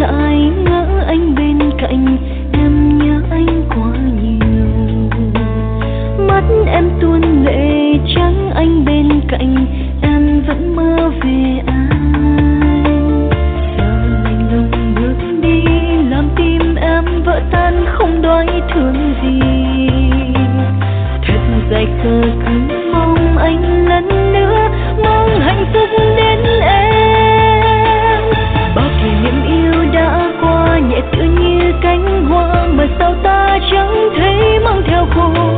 lại ngỡ anh bên cạnh, em nhớ anh quá nhiều. Mắt em tuôn lệ trắng anh bên cạnh, em vẫn mơ về anh. Giờ lạnh lùng bước đi làm tim em vỡ tan không đói thương gì. Thật dài khờ cứ mong anh lần nữa mang hạnh phúc đến em. Bao kỷ niệm yêu đã qua nhẹ tựa như cánh hoa mà sao ta chẳng thấy mang theo khô.